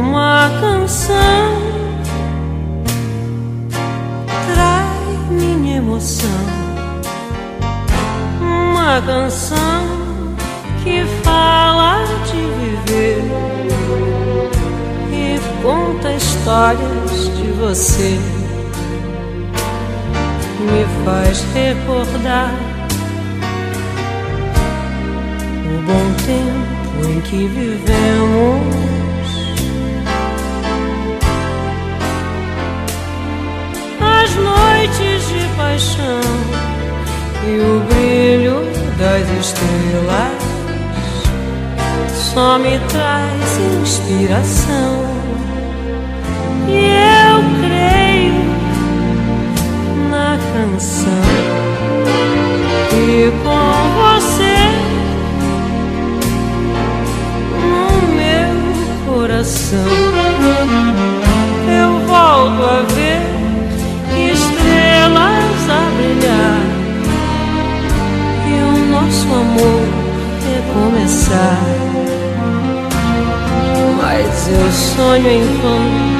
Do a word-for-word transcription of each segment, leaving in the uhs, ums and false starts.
uma canção trai minha emoção, uma canção que fala de viver e conta histórias de você, me faz recordar o bom tempo em que vivemos, as noites de paixão e o brilho das estrelas só me traz inspiração. E eu creio na canção e com você no meu coração eu volto a ver estrelas a brilhar e o nosso amor recomeçar. Mas eu sonho em vão,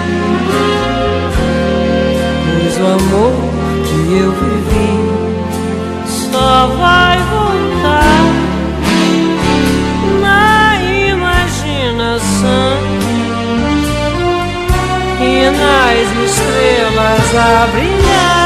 pois o amor que eu vivi só vai voltar na imaginação e nas estrelas a brilhar.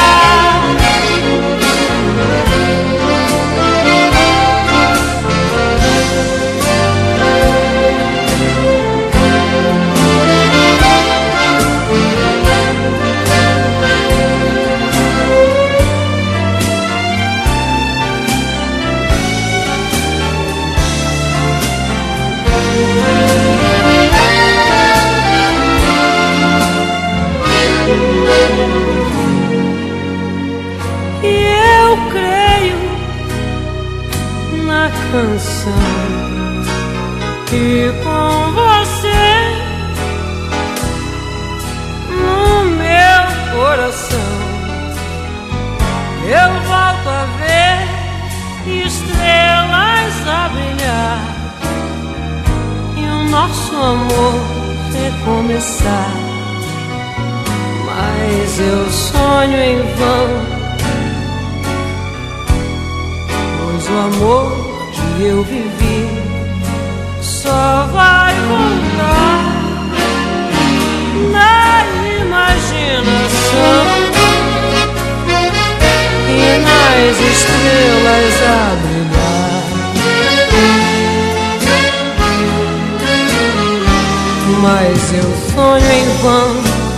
Canção e com você no meu coração eu volto a ver estrelas a brilhar e o nosso amor recomeçar. Mas eu sonho em vão, pois o amor que eu vivi só vai voltar na imaginação e nas estrelas a brilhar. Mas eu sonho em vão,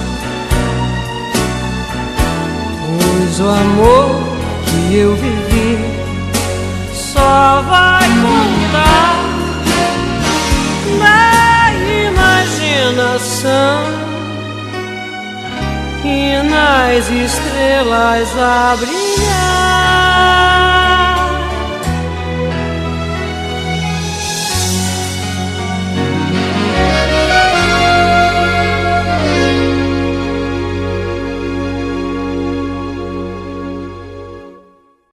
pois o amor que eu vivi só vai voltar na imaginação e nas estrelas a brilhar.